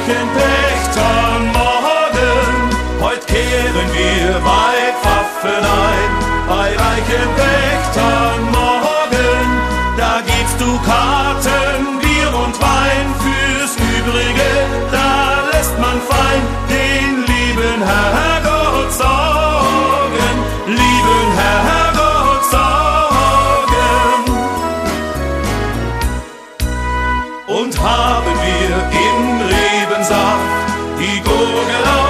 Reichenpächtern morgen. Heut kehren wir bei Pfaffen ein. Bei Reichenpächtern morgen. Da gibst du Karten, Bier und Wein. Fürs Übrige, da lässt man fein den lieben Herrgott sorgen. Lieben Herrgott sorgen. Und haben wir im Rebensaft die Gurgel